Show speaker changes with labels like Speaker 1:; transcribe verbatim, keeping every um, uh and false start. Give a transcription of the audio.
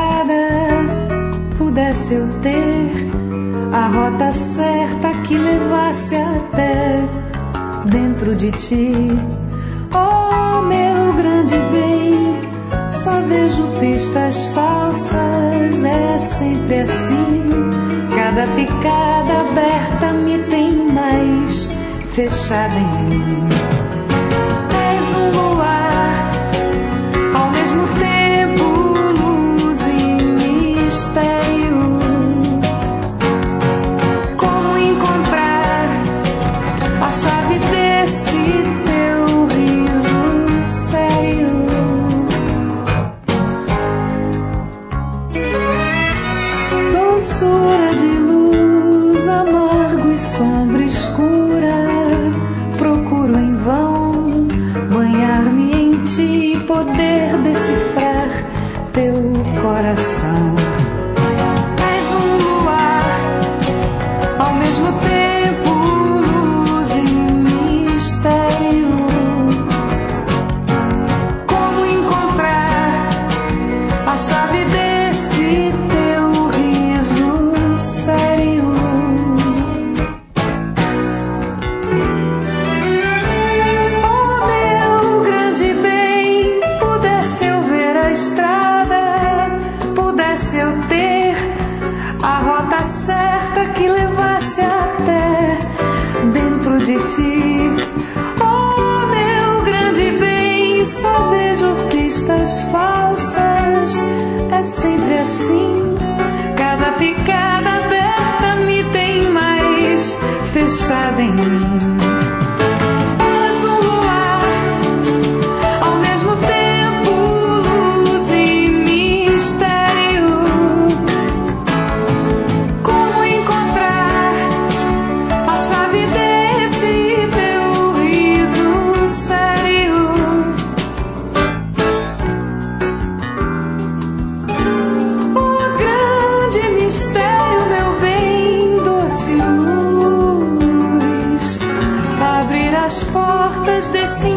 Speaker 1: estrada, pudesse eu ter a rota certa que levasse até dentro de ti. Oh, meu grande bem, só vejo pistas falsas, é sempre assim. Cada picada aberta me tem mais fechada em mim. És um luar, ao mesmo tempo luz e mistério. Como encontrar a chave desse teu riso sério? Doçura de luz, amargo e sombra escura, procuro em vão banhar-me em ti e poder decifrar teu coração. És um luar, ao mesmo tempo luz e mistério. Como encontrar a chave desse teu riso sério? Oh, meu grande bem, pudesse eu ver a estrada, pudesse eu ter a rota certa que levasse até dentro de ti. Oh, meu grande bem, só vejo pistas falsas, é sempre assim. Cada picada aberta me tem mais fechada em mim. És um luar, ao mesmo tempo luz e mistério. Como encontrar a chave desse teu riso sério? O grande mistério, meu bem, doce luz, abrir as portas desse